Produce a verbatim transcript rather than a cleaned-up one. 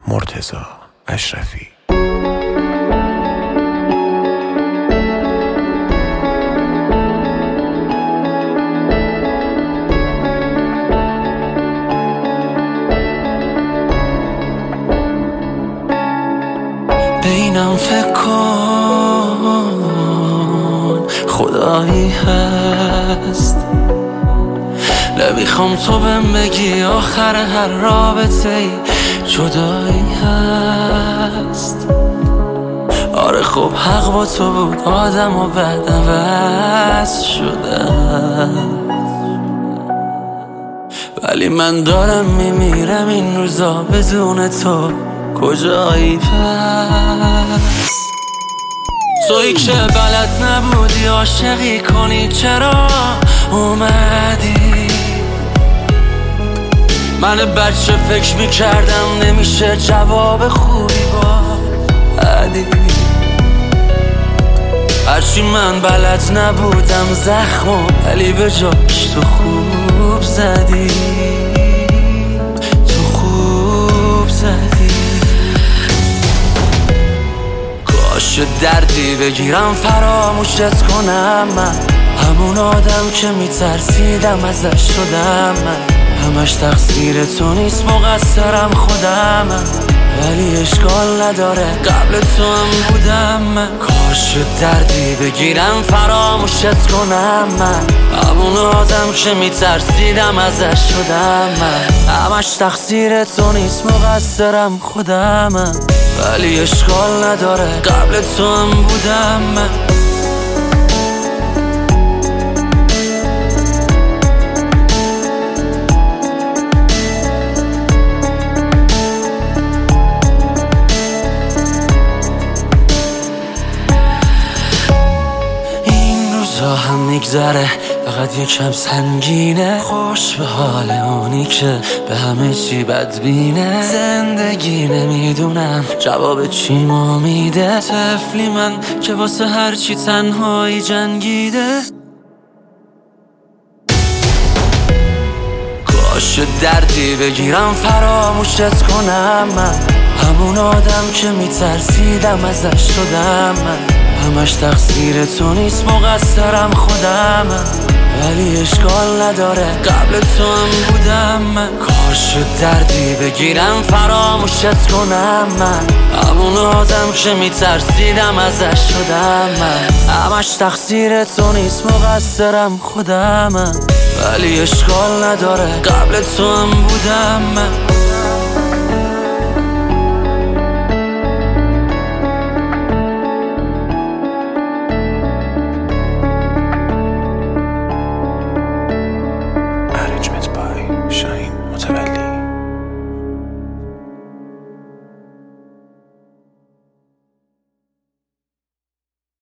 مرتضی اشرفی. بینم فکر کن خدایی هست، نمیخوام تو بهم بگی آخر هر رابطه ای جدایی هست. آره خب حق با تو بود، آدم و بعد عوض شدم، ولی من دارم میمیرم این روزا بدون تو کجایی پس؟ تویی که بلد نبودی عاشقی کنی چرا اومدی؟ من بچه فکر میکردم نمیشه جواب خوبی با عدی، هرچی من بلد نبودم زخمو ولی به جاش تو خوب زدی، تو خوب زدی. کاش دردی بگیرم فراموشت کنم، من همون آدم که میترسیدم ازش شدم، من همش تقصیر تو نیست مقصرم خودم، ولی اشکال نداره قبل تو هم بودم من. کاش دردی بگیرم فراموشت کنم، من همون آدم که میترسیدم ازش شدم، من همش تقصیر تو نیست مقصرم خودم، ولی اشکال نداره قبل تو هم بودم من. هم میگذره فقط یکم سنگینه، خوش به حال اونی که به همه چی بدبینه. زندگی نمیدونم جواب چی ما میده، طفلی من که واسه هر چی تنهایی جنگیده. کاش دردی بگیرم فراموشت کنم، من همون آدم که میترسیدم ازش شدم، من همش تقصیر تو نیست مقصرم خودم، ولی اشکال نداره قبل تو هم بودم من. کاش دردی بگیرم فراموشت کنم، من همون آدم که میترسیدم ازش شدم، من همش تقصیر تو نیست مقصرم خودم، ولی اشکال نداره قبل تو هم بودم من.